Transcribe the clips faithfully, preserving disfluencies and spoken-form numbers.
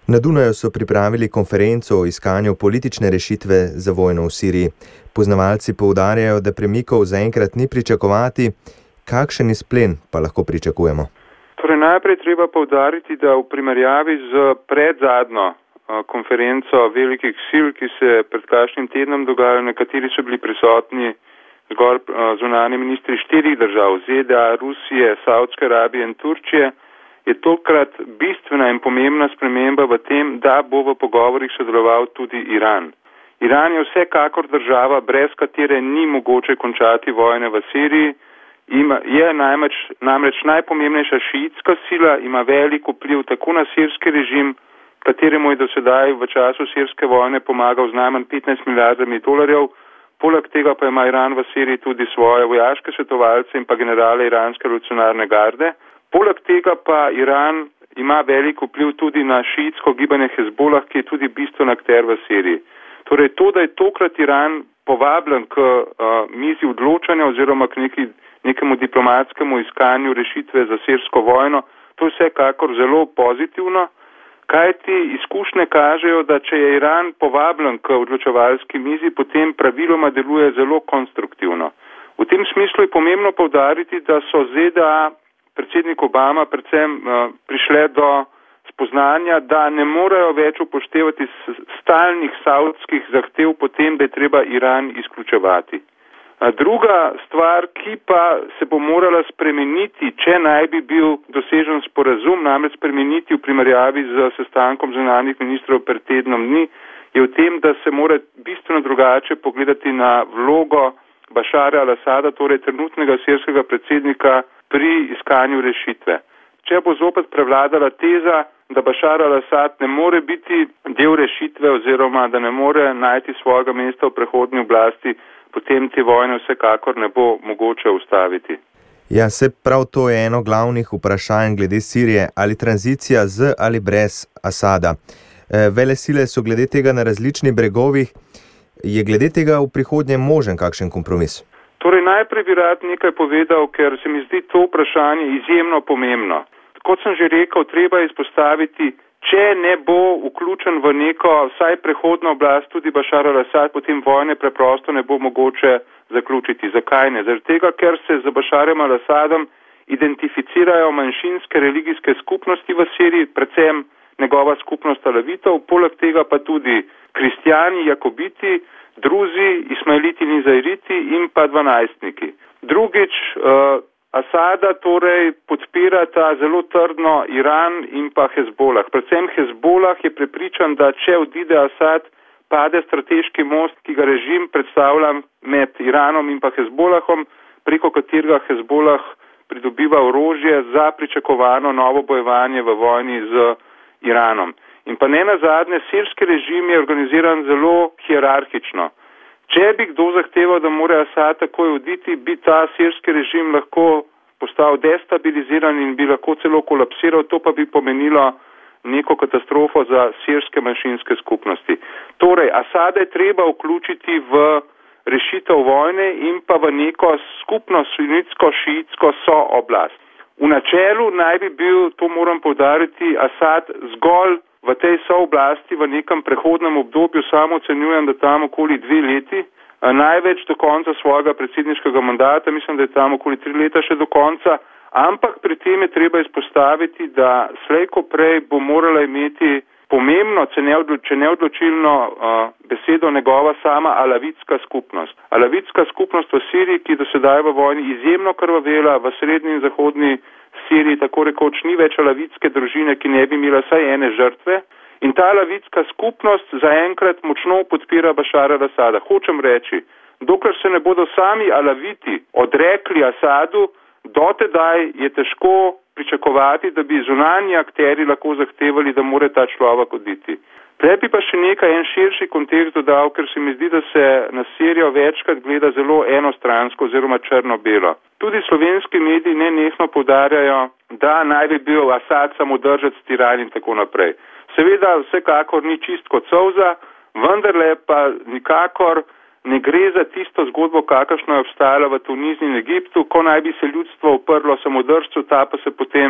Na Dunaju so pripravili konferenco o iskanju politične rešitve za vojno v Siriji. Poznavalci poudarjajo, da premikov zaenkrat ni pričakovati. Kakšen izplen pa lahko pričakujemo? Torej, najprej treba poudariti, da v primerjavi z predzadnjo konferenco velikih sil, ki se pred kakšnim tednom dogajajo, na kateri so bili prisotni zgolj zunanji ministri štirih držav, Z D A, Rusije, Savdske Arabije in Turčije, je tokrat bistvena in pomembna sprememba v tem, da bo v pogovorih sodeloval tudi Iran. Iran je vsekakor država, brez katere ni mogoče končati vojne v Siriji. Ima, je najmeč, namreč najpomembnejša šiitska sila, ima velik vpliv tako na sirski režim, kateremu je do sedaj v času sirske vojne pomagal z najmanj petnajst milijardami dolarjev. Poleg tega pa ima Iran v Siriji tudi svoje vojaške svetovalce in pa generale iranske revolucionarne garde. Poleg tega pa Iran ima velik vpliv tudi na šiitsko gibanje Hezbolah, ki je tudi bistven akter v Siriji. Torej to, da je tokrat Iran povabljen k uh, mizi odločanja oziroma k neki, nekemu diplomatskemu iskanju rešitve za sirsko vojno, to je vsekakor zelo pozitivno, kajti izkušnje kažejo, da če je Iran povabljen k odločevalski mizi, potem praviloma deluje zelo konstruktivno. V tem smislu je pomembno poudariti, da so Z D A, predsednik Obama, predvsem uh, prišle do spoznanja, da ne morejo več upoštevati stalnih savdskih zahtev potem, da je treba Iran izključevati. A druga stvar, ki pa se bo morala spremeniti, če naj bi bil dosežen sporazum, namreč spremeniti v primerjavi z sestankom zunanjih ministrov pred tednom dni, je v tem, da se mora bistveno drugače pogledati na vlogo Bašara al-Asada, torej trenutnega sirskega predsednika, pri iskanju rešitve. Če bo zopet prevladala teza, da Bašar al-Asad ne more biti del rešitve oziroma da ne more najti svojega mesta v prehodni oblasti, potem te vojne vsekakor ne bo mogoče ustaviti. Ja, se prav to je eno glavnih vprašanj glede Sirije, ali tranzicija z ali brez Asada. E, vele sile so glede tega na različnih bregovih. Je glede tega v prihodnje možen kakšen kompromis? Torej najprej bi rad nekaj povedal, ker se mi zdi to vprašanje izjemno pomembno. Kot sem že rekel, treba izpostaviti, če ne bo vključen v neko vsaj prehodno oblast tudi Bašar al-Asad, potem vojne preprosto ne bo mogoče zaključiti. Zakaj ne? Zaradi tega, ker se z Bašarjem al-Asadom identificirajo manjšinske religijske skupnosti v Siriji, predvsem njegova skupnost alavitov, poleg tega pa tudi kristjani, jakobiti, druzi, ismailiti, nizairiti in pa dvanajstniki. Drugič, uh, Asada torej podpirata zelo trdno Iran in pa Hezbolah. Predvsem Hezbolah je prepričan, da če odide Asad, pade strateški most, ki ga režim predstavlja med Iranom in pa Hezbolahom, preko katerega Hezbolah pridobiva orožje za pričakovano novo bojevanje v vojni z Iranom. In pa ne nazadnje, sirski režim je organiziran zelo hierarhično. Če bi kdo zahteval, da mora Asad takoj oditi, bi ta sirski režim lahko postal destabiliziran in bi lahko celo kolapsiral, to pa bi pomenilo neko katastrofo za sirske manjšinske skupnosti. Torej, Asada je treba vključiti v rešitev vojne in pa v neko skupno sunitsko-šiitsko sooblast. V načelu naj bi bil, to moram poudariti, Asad zgolj v tej sooblasti v nekem prehodnem obdobju, samo ocenjujem, da tam okoli dve leti, največ do konca svojega predsedniškega mandata, mislim, da je tam okoli tri leta še do konca, ampak pri tem je treba izpostaviti, da slej ko prej bo morala imeti pomembno, če ne odločilno uh, besedo njegova sama alavitska skupnost. Alavitska skupnost v Siriji, ki do sedaj v vojni izjemno krvavela, v srednji in zahodni Siriji tako rekoč ni več alavitske družine, ki ne bi imela vsaj ene žrtve. In ta alavitska skupnost zaenkrat močno podpira Bašara al-Asada. Hočem reči, dokler se ne bodo sami alaviti odrekli Asadu, dotedaj je težko pričakovati, da bi zunanji akteri lahko zahtevali, da mora ta človek oditi. Prej bi pa še nekaj, en širši kontekst dodal, ker se mi zdi, da se na Sirijo večkrat gleda zelo enostransko oziroma črno-belo. Tudi slovenski mediji nenehno poudarjajo, da naj bi bil Asad samodržec, tiran in tako naprej. Seveda vsekakor ni čist kot solza, vendarle pa nikakor ne gre za tisto zgodbo, kakršno je obstajala v Tuniziji in Egiptu, ko naj bi se ljudstvo uprlo samodržcu, ta pa se potem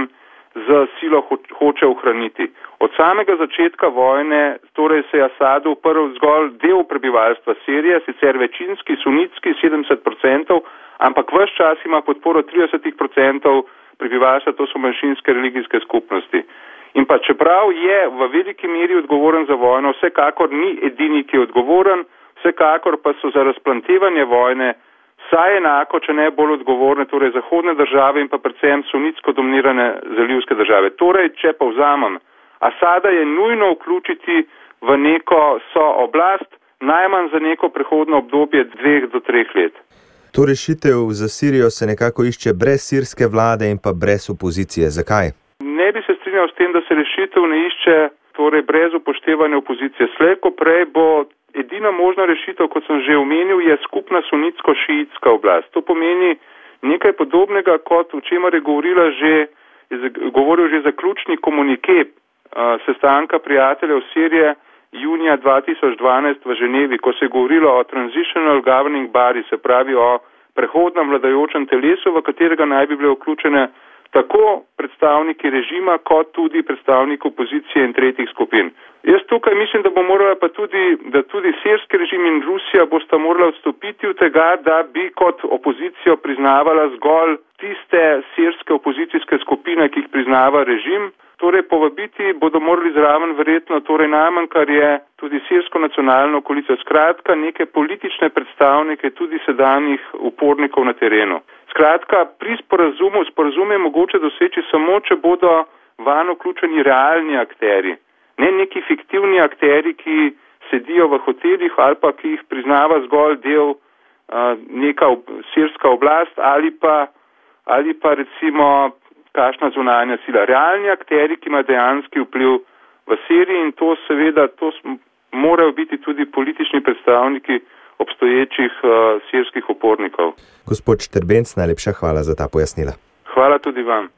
z silo ho hoče ohraniti. Od samega začetka vojne torej se je Asadu uprl zgolj del prebivalstva Sirije, sicer večinski, sunitski, sedemdeset odstotkov, ampak ves čas ima podporo trideset odstotkov prebivalstva, to so manjšinske religijske skupnosti. In pa čeprav je v veliki meri odgovoren za vojno, vsekakor ni edini, ki je odgovoren, vsekakor pa so za razplantevanje vojne vsaj enako, če ne bolj odgovorne, torej zahodne države in pa predvsem sunitsko dominirane zalivske države. Torej, če povzamem, Asada je nujno vključiti v neko sooblast, najmanj za neko prehodno obdobje dveh do treh let. To rešitev za Sirijo se nekako išče brez sirske vlade in pa brez opozicije. Zakaj? Ne bi se strinjal s tem, da se rešitev ne išče torej brez upoštevanja opozicije. Slej ko prej bo edina možna rešitev, kot sem že omenil, je skupna sunitsko-šiitska oblast. To pomeni nekaj podobnega, kot o čemer je govorila že, je govoril že zaključni komunike uh, sestanka prijateljev Sirije junija dva tisoč dvanajst v Ženevi, ko se je govorilo o transitional governing body, se pravi o prehodnem vladajočem telesu, v katerega naj bi bile vključene tako predstavniki režima, kot tudi predstavniki opozicije in tretjih skupin. Jaz tukaj mislim, da bo morala pa tudi, da tudi sirski režim in Rusija bosta morala odstopiti od tega, da bi kot opozicijo priznavala zgolj tiste sirske opozicijske skupine, ki jih priznava režim. Torej povabiti bodo morali zraven verjetno, torej najmanj, kar je tudi sirsko nacionalno koalicijo, skratka neke politične predstavnike tudi sedanjih upornikov na terenu. Skratka, pri sporazumu, sporazum je mogoče doseči samo, če bodo vanj vključeni realni akteri. Ne neki fiktivni akteri, ki sedijo v hotelih ali pa ki jih priznava zgolj del uh, neka ob, sirska oblast ali pa, ali pa recimo kakšna zunanja sila. Realni akteri, ki ima dejanski vpliv v Siriji in to seveda, to morajo biti tudi politični predstavniki obstoječih uh, sirskih upornikov. Gospod Štrbenc, najlepša hvala za ta pojasnila. Hvala tudi vam.